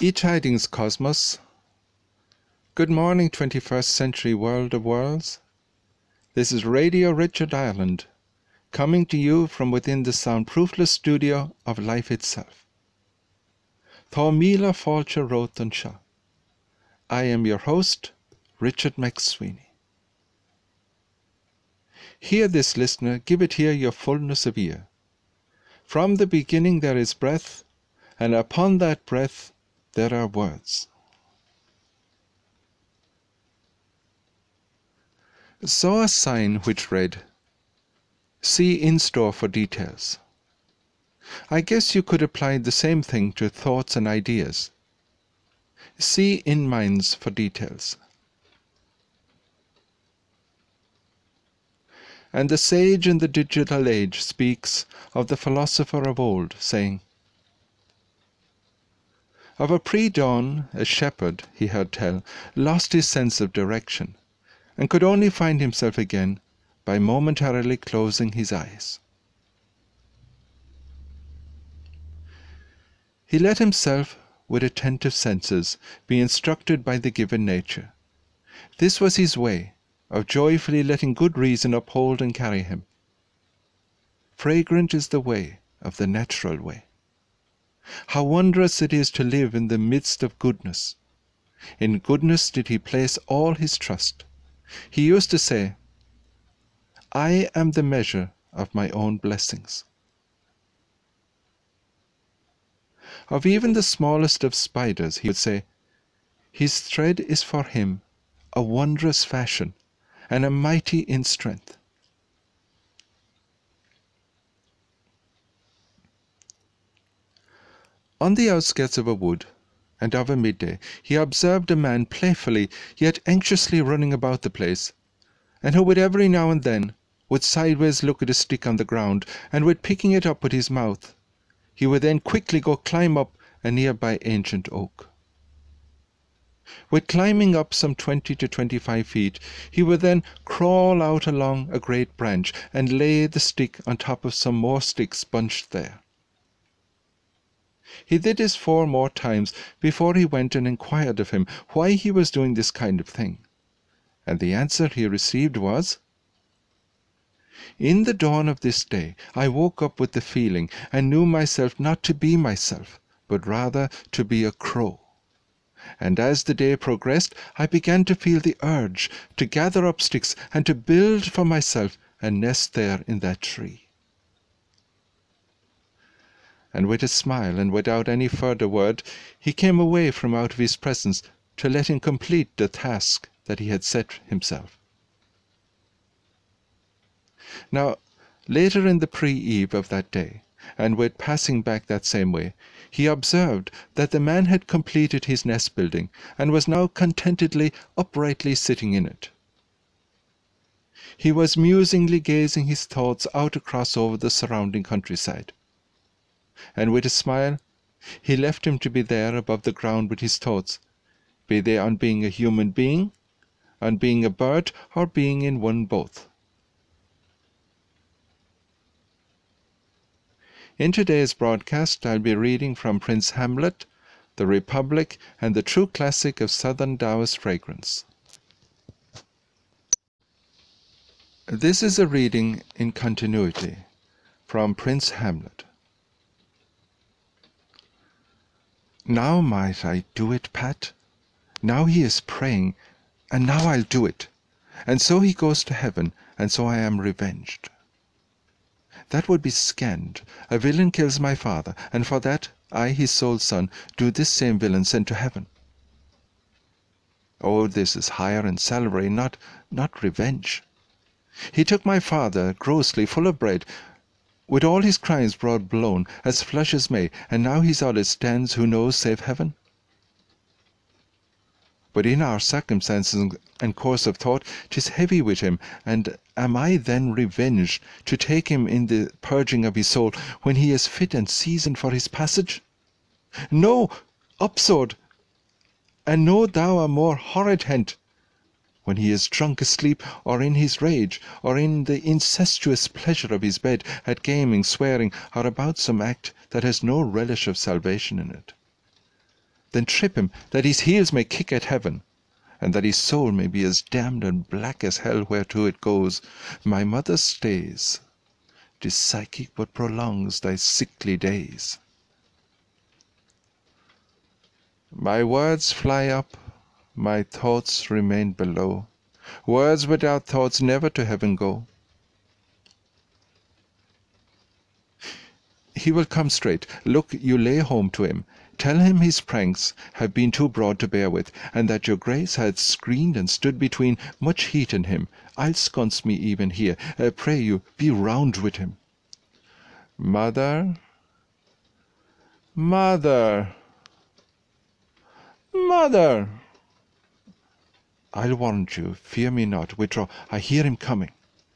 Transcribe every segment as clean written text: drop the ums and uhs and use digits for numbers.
E-Tidings Cosmos. Good morning, 21st century world of worlds. This is Radio Richard Ireland, coming to you from within the soundproofless studio of life itself. Tá míle fáilte rót an seo. I am your host, Richard McSweeney. Hear this, listener, give it here your fullness of ear. From the beginning there is breath, and upon that breath there are words. Saw a sign which read, "See in store for details." I guess you could apply the same thing to thoughts and ideas. See in minds for details. And the sage in the digital age speaks of the philosopher of old, saying, of a pre-dawn, a shepherd, he heard tell, lost his sense of direction, and could only find himself again by momentarily closing his eyes. He let himself, with attentive senses, be instructed by the given nature. This was his way of joyfully letting good reason uphold and carry him. Fragrant is the way of the natural way. How wondrous it is to live in the midst of goodness. In goodness did he place all his trust. He used to say, "I am the measure of my own blessings." Of even the smallest of spiders, he would say, "His thread is for him a wondrous fashion, and a mighty in strength." On the outskirts of a wood, and of a midday, he observed a man playfully yet anxiously running about the place, and who would every now and then would sideways look at a stick on the ground, and would picking it up with his mouth, he would then quickly go climb up a nearby ancient oak. With climbing up some 20 to 25 feet, he would then crawl out along a great branch and lay the stick on top of some more sticks bunched there. He did this 4 more times before he went and inquired of him why he was doing this kind of thing, and the answer he received was, "In the dawn of this day I woke up with the feeling and knew myself not to be myself, but rather to be a crow. And as the day progressed, I began to feel the urge to gather up sticks and to build for myself a nest there in that tree." And with a smile and without any further word, he came away from out of his presence to let him complete the task that he had set himself. Now, later in the pre-eve of that day, and with passing back that same way, he observed that the man had completed his nest building and was now contentedly, uprightly sitting in it. He was musingly gazing his thoughts out across over the surrounding countryside. And with a smile, he left him to be there above the ground with his thoughts, be they on being a human being, on being a bird, or being in one both. In today's broadcast, I'll be reading from Prince Hamlet, The Republic, and the true classic of Southern Taoist fragrance. This is a reading in continuity from Prince Hamlet. Now might I do it, Pat? Now he is praying, and now I'll do it. And so he goes to heaven, and so I am revenged. That would be scanned. A villain kills my father, and for that I, his sole son, do this same villain sent to heaven. Oh, this is higher in salary, not revenge. He took my father grossly, full of bread, with all his crimes broad blown, as flush as May, and now he's all it stands, who knows save heaven? But in our circumstances and course of thought, 'tis heavy with him, and am I then revenged to take him in the purging of his soul, when he is fit and seasoned for his passage? No, upsword, and know thou a more horrid hent, when he is drunk asleep, or in his rage, or in the incestuous pleasure of his bed, at gaming, swearing, or about some act that has no relish of salvation in it. then trip him, that his heels may kick at heaven, and that his soul may be as damned and black as hell whereto it goes. My mother stays. 'Tis psychic, but prolongs thy sickly days. My words fly up, my thoughts remain below. Words without thoughts never to heaven go. He will come straight. Look, you lay home to him. Tell him his pranks have been too broad to bear with, and that your grace hath screened and stood between much heat and him. I'll sconce me even here. Pray you, be round with him. Mother, mother, mother! I'll warrant you, fear me not, withdraw, I hear him coming.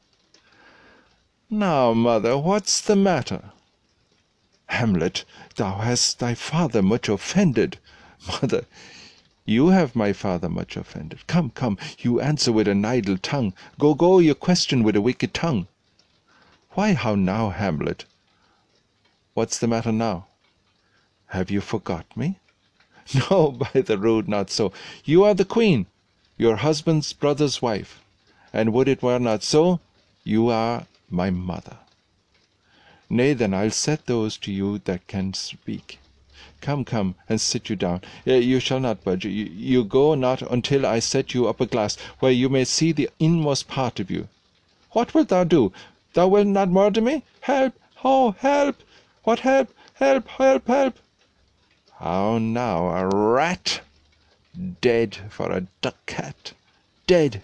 Now, mother, what's the matter? Hamlet, thou hast thy father much offended. Mother, you have my father much offended. Come, come, you answer with an idle tongue. Go, go, you question with a wicked tongue. Why, how now, Hamlet? What's the matter now? Have you forgot me? No, by the rood, not so. You are the queen, your husband's brother's wife, and would it were not so, you are my mother. Nay, then I'll set those to you that can speak. Come, come, and sit you down. You shall not budge. You go not until I set you up a glass, where you may see the inmost part of you. What wilt thou do? Thou wilt not murder me? Help! Oh, help! What help? Help, help, help! How now, a rat? Dead for a ducat. Dead.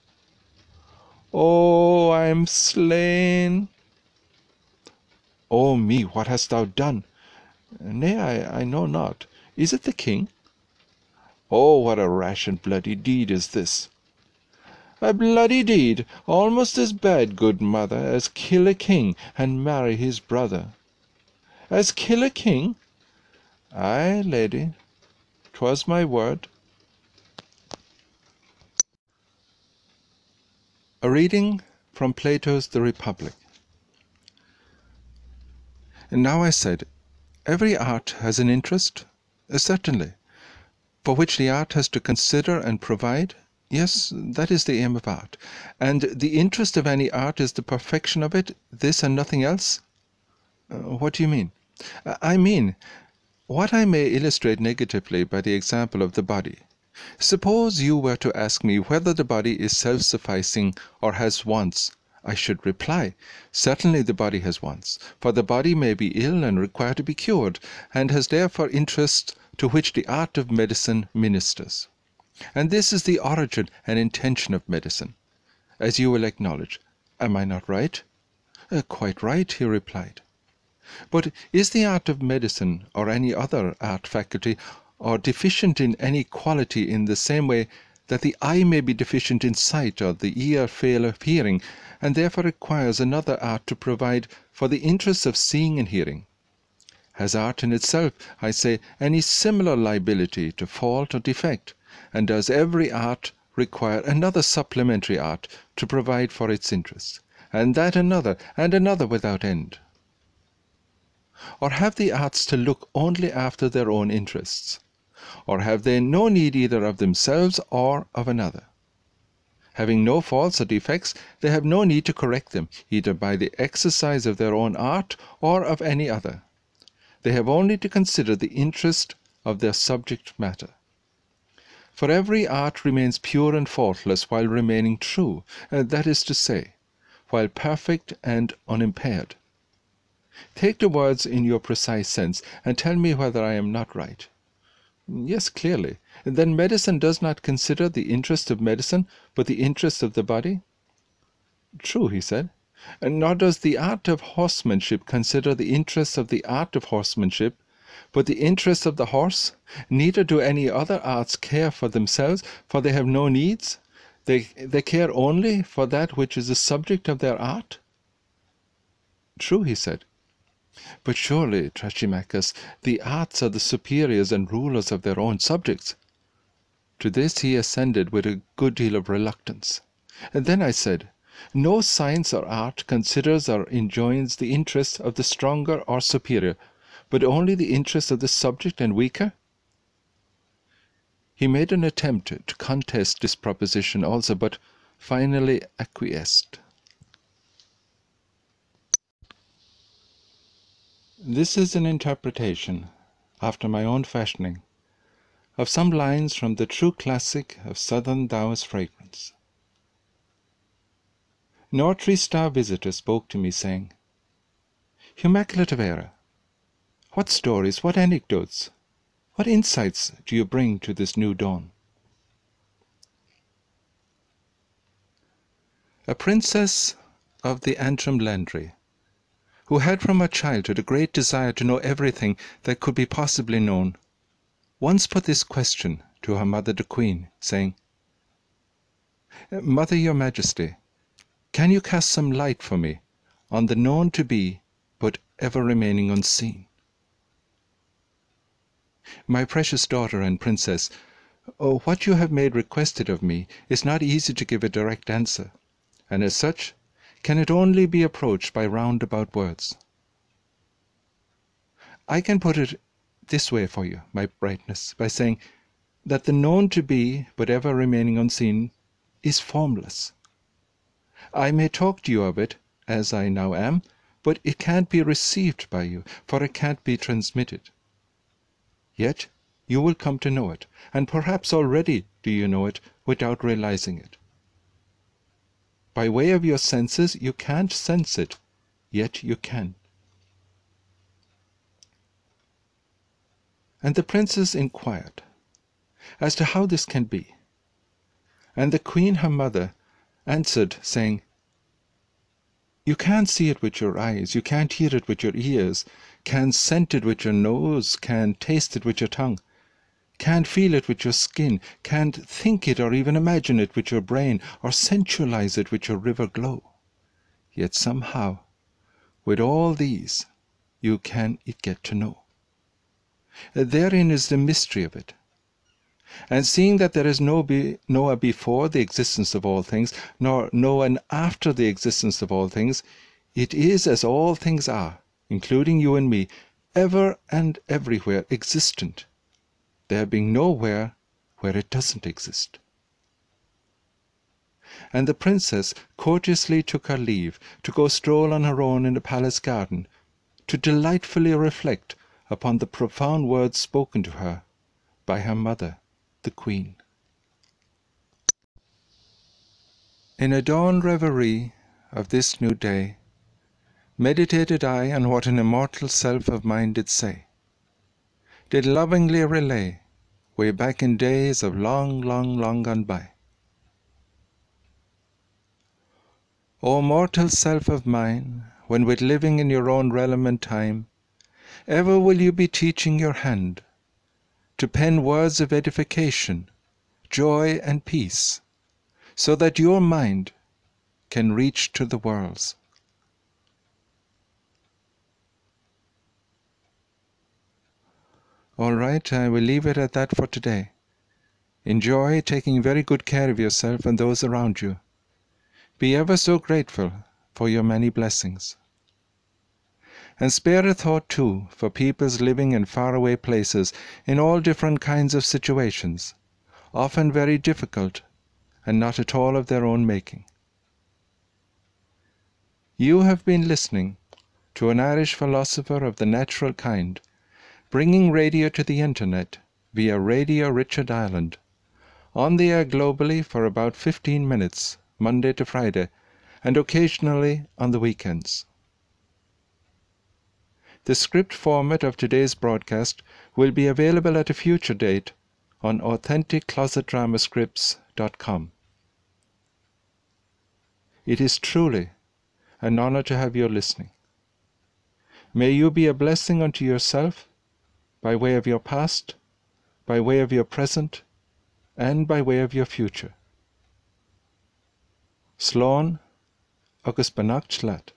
Oh, I am slain. Oh me, what hast thou done? Nay, I know not. Is it the king? Oh, what a rash and bloody deed is this! A bloody deed, almost as bad, good mother, as kill a king and marry his brother. As kill a king? Aye, lady, 'twas my word. A reading from Plato's The Republic. And now I said, every art has an interest, certainly, for which the art has to consider and provide. Yes, that is the aim of art. And the interest of any art is the perfection of it, this and nothing else? What do you mean? I mean, what I may illustrate negatively by the example of the body. Suppose you were to ask me whether the body is self-sufficing or has wants, I should reply, certainly the body has wants, for the body may be ill and require to be cured, and has therefore interest to which the art of medicine ministers. And this is the origin and intention of medicine, as you will acknowledge. Am I not right? Quite right, he replied. But is the art of medicine, or any other art faculty, or deficient in any quality in the same way that the eye may be deficient in sight, or the ear fail of hearing, and therefore requires another art to provide for the interests of seeing and hearing? Has art in itself, I say, any similar liability to fault or defect, and does every art require another supplementary art to provide for its interests, and that another, and another without end? Or have the arts to look only after their own interests? Or have they no need either of themselves or of another? Having no faults or defects, they have no need to correct them, either by the exercise of their own art or of any other. They have only to consider the interest of their subject matter. For every art remains pure and faultless while remaining true, that is to say, while perfect and unimpaired. Take the words in your precise sense, and tell me whether I am not right. Yes, clearly. Then medicine does not consider the interest of medicine, but the interest of the body? True, he said. Nor does the art of horsemanship consider the interest of the art of horsemanship, but the interest of the horse? Neither do any other arts care for themselves, for they have no needs. They care only for that which is the subject of their art? True, he said. But surely, Thrasymachus, the arts are the superiors and rulers of their own subjects. To this he assented with a good deal of reluctance. And then I said, no science or art considers or enjoins the interests of the stronger or superior, but only the interests of the subject and weaker? He made an attempt to contest this proposition also, but finally acquiesced. This is an interpretation, after my own fashioning, of some lines from the true classic of Southern Taoist fragrance. An Ortree Star visitor spoke to me, saying, "Immaculate Vera, what stories, what anecdotes, what insights do you bring to this new dawn?" A princess of the Antrim Landry, who had from her childhood a great desire to know everything that could be possibly known, once put this question to her mother the Queen, saying, "Mother, your Majesty, can you cast some light for me on the known to be, but ever remaining unseen?" "My precious daughter and princess, what you have made requested of me is not easy to give a direct answer, and as such can it only be approached by roundabout words. I can put it this way for you, my brightness, by saying that the known to be, but ever remaining unseen, is formless. I may talk to you of it, as I now am, but it can't be received by you, for it can't be transmitted. Yet you will come to know it, and perhaps already do you know it without realizing it. By way of your senses you can't sense it, yet you can." And the princess inquired as to how this can be. And the Queen, her mother, answered, saying, "You can't see it with your eyes, you can't hear it with your ears, can't scent it with your nose, can't taste it with your tongue, can't feel it with your skin, can't think it or even imagine it with your brain, or sensualize it with your river glow. Yet somehow, with all these, you can get to know. Therein is the mystery of it. And seeing that there is no Noah before the existence of all things, nor Noah after the existence of all things, it is as all things are, including you and me, ever and everywhere existent, there being nowhere where it doesn't exist." And the princess courteously took her leave to go stroll on her own in the palace garden, to delightfully reflect upon the profound words spoken to her by her mother, the Queen. In a dawn reverie of this new day, meditated I on what an immortal self of mine did say, did lovingly relay, way back in days of long, long, long gone by. "O mortal self of mine, when with living in your own realm and time, ever will you be teaching your hand to pen words of edification, joy, and peace, so that your mind can reach to the worlds." All right, I will leave it at that for today. Enjoy taking very good care of yourself and those around you. Be ever so grateful for your many blessings. And spare a thought, too, for peoples living in faraway places in all different kinds of situations, often very difficult and not at all of their own making. You have been listening to an Irish philosopher of the natural kind, bringing radio to the Internet via Radio Richard Ireland, on the air globally for about 15 minutes, Monday to Friday, and occasionally on the weekends. The script format of today's broadcast will be available at a future date on AuthenticClosetDramaScripts.com. It is truly an honor to have you listening. May you be a blessing unto yourself, by way of your past, by way of your present, and by way of your future. Slán agus beannacht leat.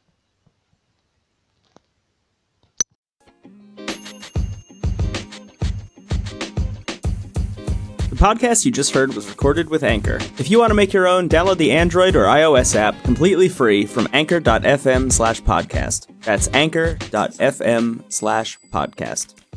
The podcast you just heard was recorded with Anchor. If you want to make your own, download the Android or iOS app completely free from anchor.fm/podcast. That's anchor.fm/podcast.